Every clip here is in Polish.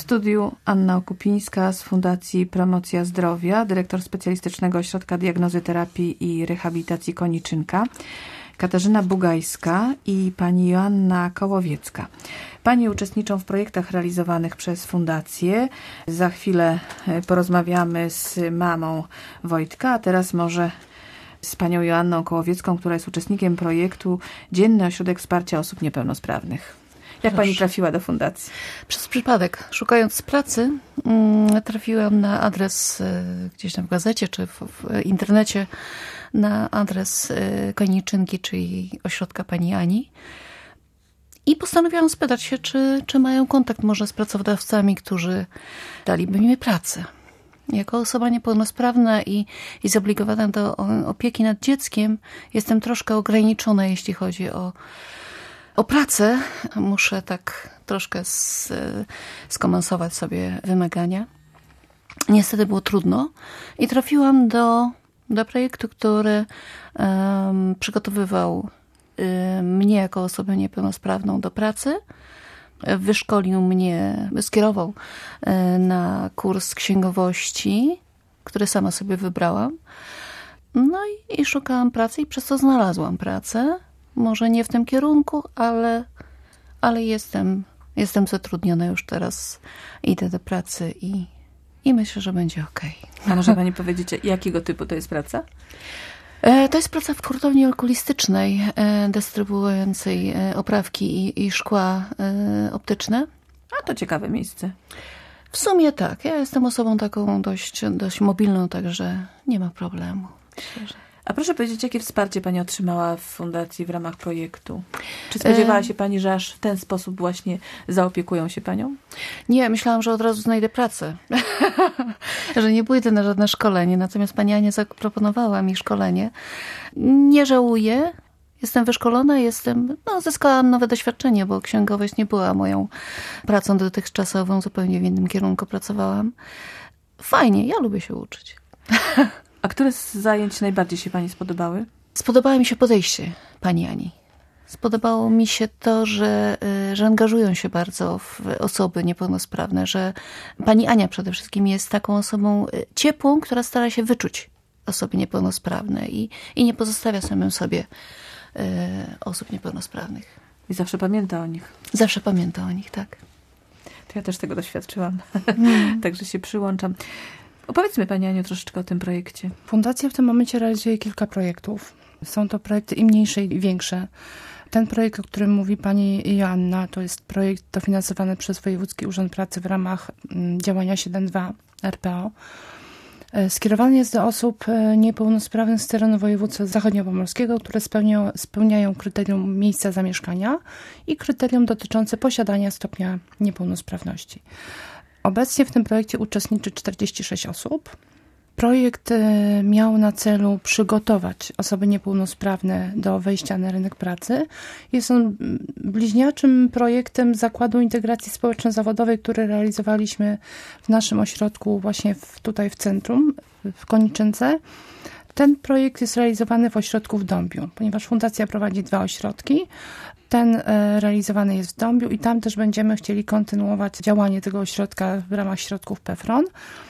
studiu Anna Okupińska z Fundacji Promocja Zdrowia, dyrektor Specjalistycznego Ośrodka Diagnozy, Terapii i Rehabilitacji Koniczynka, Katarzyna Bugajska i pani Joanna Kołowiecka. Panie uczestniczą w projektach realizowanych przez Fundację. Za chwilę porozmawiamy z mamą Wojtka, a teraz może z panią Joanną Kołowiecką, która jest uczestnikiem projektu Dzienny Ośrodek Wsparcia Osób Niepełnosprawnych. Jak pani trafiła do fundacji? Przez przypadek. Szukając pracy trafiłam na adres gdzieś tam w gazecie czy w internecie, na adres Koniczynki, czyli ośrodka pani Ani. I postanowiłam spytać się, czy mają kontakt może z pracodawcami, którzy daliby mi pracę. Jako osoba niepełnosprawna i zobligowana do opieki nad dzieckiem jestem troszkę ograniczona, jeśli chodzi o pracę. Muszę tak troszkę skomensować sobie wymagania. Niestety było trudno i trafiłam do projektu, który przygotowywał mnie jako osobę niepełnosprawną do pracy. Wyszkolił mnie, skierował na kurs księgowości, który sama sobie wybrałam. No i szukałam pracy i przez to znalazłam pracę. Może nie w tym kierunku, ale jestem zatrudniona już teraz. Idę do pracy i myślę, że będzie okej. A może pani powiedzieć, jakiego typu to jest praca? To jest praca w hurtowni okulistycznej, dystrybuującej oprawki i szkła optyczne. A to ciekawe miejsce. W sumie tak. Ja jestem osobą taką dość mobilną, także nie ma problemu. Myślę, że... A proszę powiedzieć, jakie wsparcie pani otrzymała w fundacji w ramach projektu? Czy spodziewała się pani, że aż w ten sposób właśnie zaopiekują się panią? Nie, myślałam, że od razu znajdę pracę. Że nie pójdę na żadne szkolenie. Natomiast pani Ania zaproponowała mi szkolenie. Nie żałuję. Jestem wyszkolona, zyskałam nowe doświadczenie, bo księgowość nie była moją pracą dotychczasową. Zupełnie w innym kierunku pracowałam. Fajnie, ja lubię się uczyć. A które z zajęć najbardziej się pani spodobały? Spodobało mi się podejście pani Ani. Spodobało mi się to, że angażują się bardzo w osoby niepełnosprawne, że pani Ania przede wszystkim jest taką osobą ciepłą, która stara się wyczuć osoby niepełnosprawne i nie pozostawia samym sobie osób niepełnosprawnych. I zawsze pamięta o nich. Zawsze pamięta o nich, tak. To ja też tego doświadczyłam. Także się przyłączam. Opowiedzmy pani Aniu troszeczkę o tym projekcie. Fundacja w tym momencie realizuje kilka projektów. Są to projekty i mniejsze, i większe. Ten projekt, o którym mówi pani Joanna, to jest projekt dofinansowany przez Wojewódzki Urząd Pracy w ramach działania 7.2 RPO. Skierowany jest do osób niepełnosprawnych z terenu województwa zachodniopomorskiego, które spełniają kryterium miejsca zamieszkania i kryterium dotyczące posiadania stopnia niepełnosprawności. Obecnie w tym projekcie uczestniczy 46 osób. Projekt miał na celu przygotować osoby niepełnosprawne do wejścia na rynek pracy. Jest on bliźniaczym projektem Zakładu Integracji Społeczno-Zawodowej, który realizowaliśmy w naszym ośrodku właśnie tutaj w centrum, w Koniczynce. Ten projekt jest realizowany w ośrodku w Dąbiu, ponieważ fundacja prowadzi 2 ośrodki. Ten realizowany jest w Dąbiu i tam też będziemy chcieli kontynuować działanie tego ośrodka w ramach środków PFRON.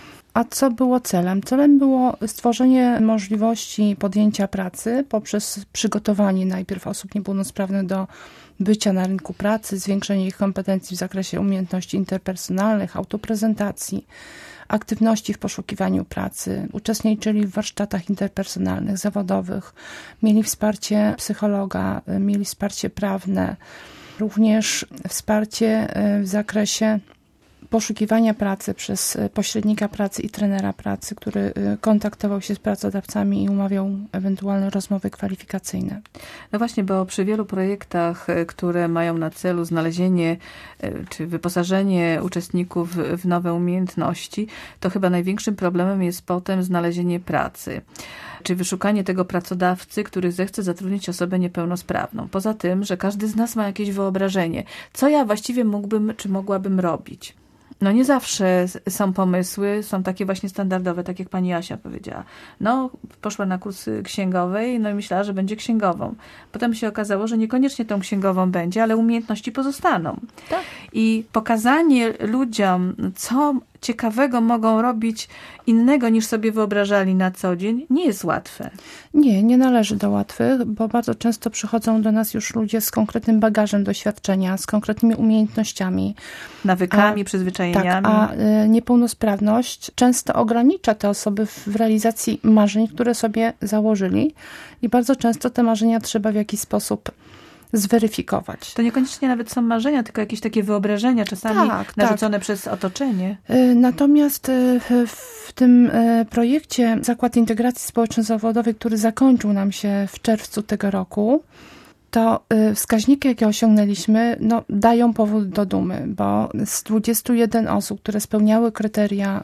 A co było celem? Celem było stworzenie możliwości podjęcia pracy poprzez przygotowanie najpierw osób niepełnosprawnych do bycia na rynku pracy, zwiększenie ich kompetencji w zakresie umiejętności interpersonalnych, autoprezentacji, aktywności w poszukiwaniu pracy. Uczestniczyli w warsztatach interpersonalnych, zawodowych, mieli wsparcie psychologa, mieli wsparcie prawne, również wsparcie w zakresie poszukiwania pracy przez pośrednika pracy i trenera pracy, który kontaktował się z pracodawcami i umawiał ewentualne rozmowy kwalifikacyjne. No właśnie, bo przy wielu projektach, które mają na celu znalezienie czy wyposażenie uczestników w nowe umiejętności, to chyba największym problemem jest potem znalezienie pracy. Czy wyszukanie tego pracodawcy, który zechce zatrudnić osobę niepełnosprawną. Poza tym, że każdy z nas ma jakieś wyobrażenie. Co ja właściwie mógłbym czy mogłabym robić? No nie zawsze są pomysły, są takie właśnie standardowe, tak jak pani Asia powiedziała. No, poszła na kursy księgowej, no i myślała, że będzie księgową. Potem się okazało, że niekoniecznie tą księgową będzie, ale umiejętności pozostaną. Tak. I pokazanie ludziom, co ciekawego mogą robić innego niż sobie wyobrażali na co dzień, nie jest łatwe. Nie należy do łatwych, bo bardzo często przychodzą do nas już ludzie z konkretnym bagażem doświadczenia, z konkretnymi umiejętnościami. Nawykami, przyzwyczajeniami. Tak, a niepełnosprawność często ogranicza te osoby w realizacji marzeń, które sobie założyli i bardzo często te marzenia trzeba w jakiś sposób zweryfikować. To niekoniecznie nawet są marzenia, tylko jakieś takie wyobrażenia, czasami narzucone przez otoczenie. Natomiast w tym projekcie Zakład Integracji Społeczno-Zawodowej, który zakończył nam się w czerwcu tego roku, to wskaźniki, jakie osiągnęliśmy, dają powód do dumy, bo z 21 osób, które spełniały kryteria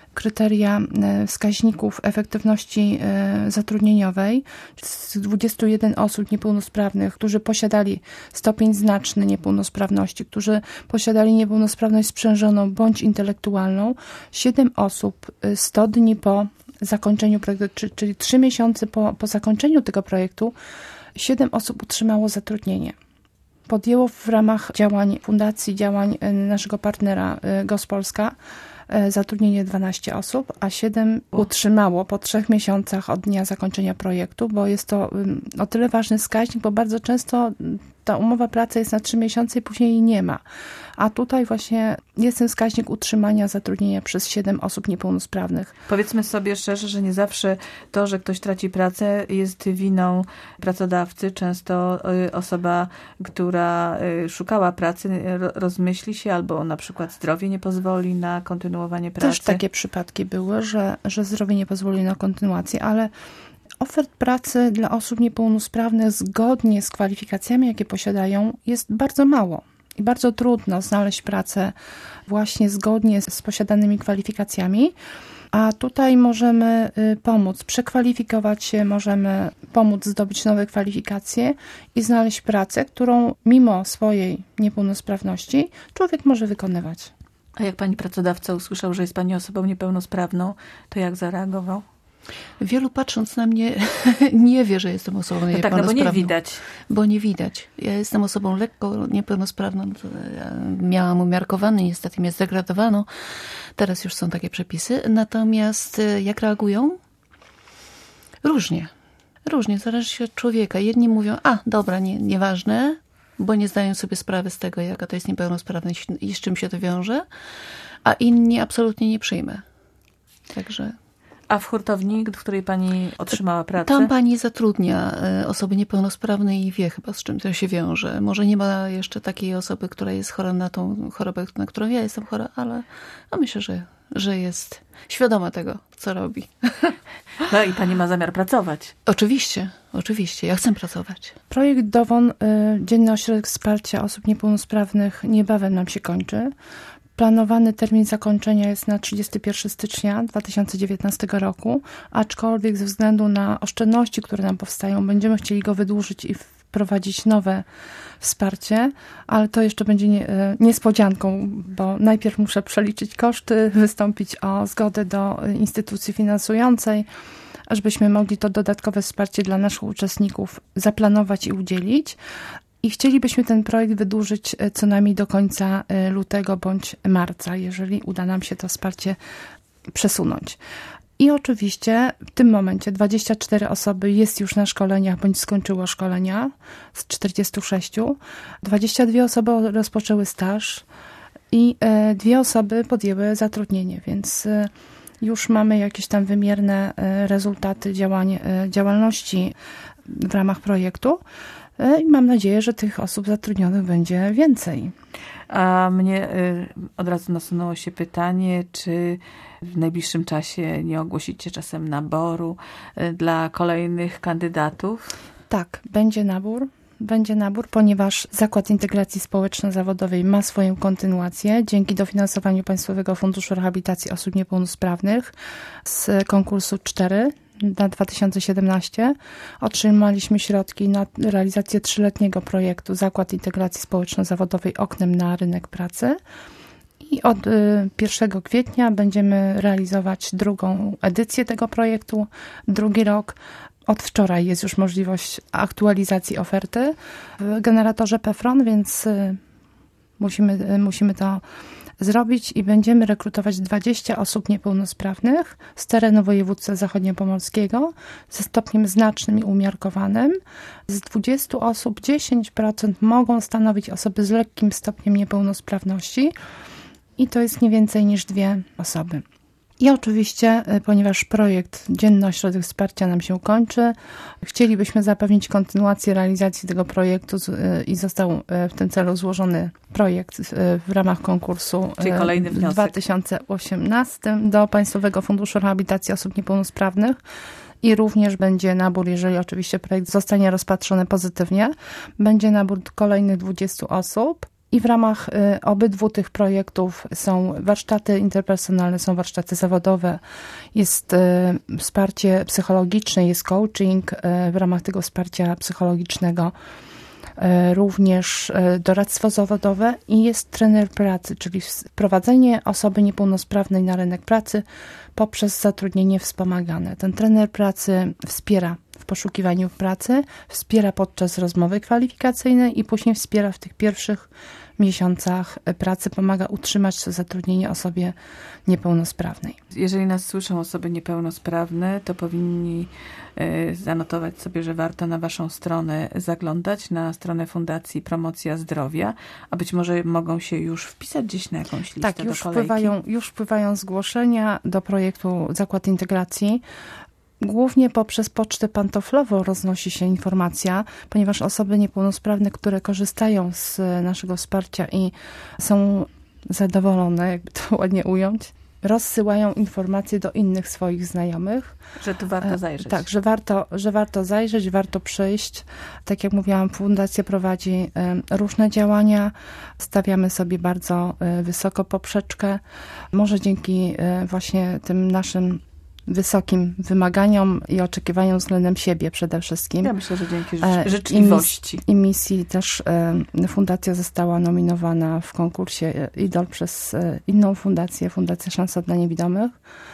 wskaźników efektywności zatrudnieniowej, z 21 osób niepełnosprawnych, którzy posiadali stopień znaczny niepełnosprawności, którzy posiadali niepełnosprawność sprzężoną bądź intelektualną, 7 osób 100 dni po zakończeniu projektu, czyli 3 miesiące po zakończeniu tego projektu, 7 osób utrzymało zatrudnienie. Podjęło w ramach działań fundacji, działań naszego partnera GOS Polska zatrudnienie 12 osób, a 7 utrzymało po 3 miesiącach od dnia zakończenia projektu, bo jest to o tyle ważny wskaźnik, bo bardzo często ta umowa pracy jest na 3 miesiące i później jej nie ma. A tutaj właśnie jest ten wskaźnik utrzymania zatrudnienia przez 7 osób niepełnosprawnych. Powiedzmy sobie szczerze, że nie zawsze to, że ktoś traci pracę, jest winą pracodawcy. Często osoba, która szukała pracy, rozmyśli się albo na przykład zdrowie nie pozwoli na kontynuowanie pracy. Też takie przypadki były, że zdrowie nie pozwoli na kontynuację, ale ofert pracy dla osób niepełnosprawnych zgodnie z kwalifikacjami, jakie posiadają, jest bardzo mało. I bardzo trudno znaleźć pracę właśnie zgodnie z posiadanymi kwalifikacjami. A tutaj możemy pomóc przekwalifikować się, możemy pomóc zdobyć nowe kwalifikacje i znaleźć pracę, którą mimo swojej niepełnosprawności człowiek może wykonywać. A jak pani pracodawca usłyszał, że jest pani osobą niepełnosprawną, to jak zareagował? Wielu patrząc na mnie nie wie, że jestem osobą niepełnosprawną. Tak, bo nie widać. Bo nie widać. Ja jestem osobą lekko niepełnosprawną. Ja miałam umiarkowany, niestety mnie zdegradowano. Teraz już są takie przepisy. Natomiast jak reagują? Różnie. Różnie, zależy się od człowieka. Jedni mówią, dobra, nieważne, bo nie zdają sobie sprawy z tego, jaka to jest niepełnosprawność i z czym się to wiąże, a inni absolutnie nie przyjmę. Także... A w hurtowni, w której pani otrzymała pracę? Tam pani zatrudnia osoby niepełnosprawne i wie chyba, z czym to się wiąże. Może nie ma jeszcze takiej osoby, która jest chora na tą chorobę, na którą ja jestem chora, ale myślę, że jest świadoma tego, co robi. No i pani ma zamiar pracować. Oczywiście. Ja chcę pracować. Projekt DOWON, Dzienny Ośrodek Wsparcia Osób Niepełnosprawnych, niebawem nam się kończy. Planowany termin zakończenia jest na 31 stycznia 2019 roku, aczkolwiek ze względu na oszczędności, które nam powstają, będziemy chcieli go wydłużyć i wprowadzić nowe wsparcie, ale to jeszcze będzie niespodzianką, bo najpierw muszę przeliczyć koszty, wystąpić o zgodę do instytucji finansującej, żebyśmy mogli to dodatkowe wsparcie dla naszych uczestników zaplanować i udzielić. I chcielibyśmy ten projekt wydłużyć co najmniej do końca lutego bądź marca, jeżeli uda nam się to wsparcie przesunąć. I oczywiście w tym momencie 24 osoby jest już na szkoleniach bądź skończyło szkolenia z 46. 22 osoby rozpoczęły staż i 2 osoby podjęły zatrudnienie, więc już mamy jakieś tam wymierne rezultaty działalności w ramach projektu. I mam nadzieję, że tych osób zatrudnionych będzie więcej. A mnie od razu nasunęło się pytanie, czy w najbliższym czasie nie ogłosicie czasem naboru dla kolejnych kandydatów? Tak, będzie nabór, ponieważ Zakład Integracji Społeczno-Zawodowej ma swoją kontynuację dzięki dofinansowaniu Państwowego Funduszu Rehabilitacji Osób Niepełnosprawnych z konkursu 4 na 2017 otrzymaliśmy środki na realizację 3-letniego projektu Zakład Integracji Społeczno-Zawodowej oknem na rynek pracy I od 1 kwietnia będziemy realizować drugą edycję tego projektu, drugi rok. Od wczoraj jest już możliwość aktualizacji oferty w generatorze PFRON, więc musimy to zrobić i będziemy rekrutować 20 osób niepełnosprawnych z terenu województwa zachodniopomorskiego ze stopniem znacznym i umiarkowanym. Z 20 osób 10% mogą stanowić osoby z lekkim stopniem niepełnosprawności i to jest nie więcej niż 2 osoby. I oczywiście, ponieważ projekt Dzienny Ośrodek Wsparcia nam się kończy, chcielibyśmy zapewnić kontynuację realizacji tego projektu i został w tym celu złożony projekt w ramach konkursu w 2018 do Państwowego Funduszu Rehabilitacji Osób Niepełnosprawnych. I również będzie nabór, jeżeli oczywiście projekt zostanie rozpatrzony pozytywnie, będzie nabór kolejnych 20 osób. I w ramach obydwu tych projektów są warsztaty interpersonalne, są warsztaty zawodowe, jest wsparcie psychologiczne, jest coaching w ramach tego wsparcia psychologicznego, również doradztwo zawodowe i jest trener pracy, czyli wprowadzenie osoby niepełnosprawnej na rynek pracy poprzez zatrudnienie wspomagane. Ten trener pracy wspiera w poszukiwaniu pracy, wspiera podczas rozmowy kwalifikacyjnej i później wspiera w tych pierwszych miesiącach pracy, pomaga utrzymać to zatrudnienie osobie niepełnosprawnej. Jeżeli nas słyszą osoby niepełnosprawne, to powinni zanotować sobie, że warto na waszą stronę zaglądać, na stronę Fundacji Promocja Zdrowia, a być może mogą się już wpisać gdzieś na jakąś listę tak, do kolejki. Już wpływają zgłoszenia do projektu Zakład Integracji. Głównie poprzez pocztę pantoflową roznosi się informacja, ponieważ osoby niepełnosprawne, które korzystają z naszego wsparcia i są zadowolone, jakby to ładnie ująć, rozsyłają informacje do innych swoich znajomych. Że tu warto zajrzeć. Tak, że warto zajrzeć, warto przyjść. Tak jak mówiłam, fundacja prowadzi różne działania. Stawiamy sobie bardzo wysoko poprzeczkę. Może dzięki właśnie tym naszym wysokim wymaganiom i oczekiwaniom względem siebie przede wszystkim. Ja myślę, że dzięki życzliwości. I misji też fundacja została nominowana w konkursie IDOL przez inną fundację, Fundację Szansa dla Niewidomych.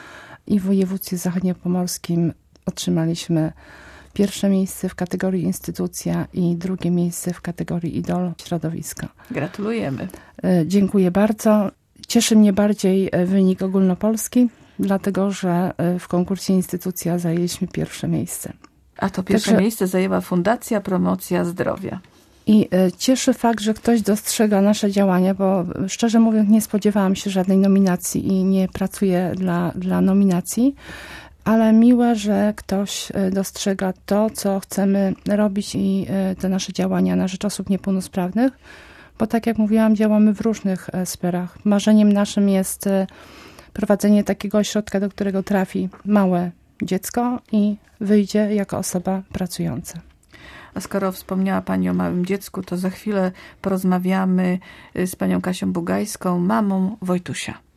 I w województwie zachodniopomorskim otrzymaliśmy pierwsze miejsce w kategorii instytucja i drugie miejsce w kategorii IDOL środowiska. Gratulujemy. Dziękuję bardzo. Cieszy mnie bardziej wynik ogólnopolski, dlatego że w konkursie instytucja zajęliśmy pierwsze miejsce. A to pierwsze miejsce zajęła Fundacja Promocja Zdrowia. I cieszy fakt, że ktoś dostrzega nasze działania, bo szczerze mówiąc nie spodziewałam się żadnej nominacji i nie pracuję dla nominacji, ale miłe, że ktoś dostrzega to, co chcemy robić i te nasze działania na rzecz osób niepełnosprawnych, bo tak jak mówiłam, działamy w różnych sferach. Marzeniem naszym jest prowadzenie takiego ośrodka, do którego trafi małe dziecko i wyjdzie jako osoba pracująca. A skoro wspomniała Pani o małym dziecku, to za chwilę porozmawiamy z Panią Kasią Bugajską, mamą Wojtusia.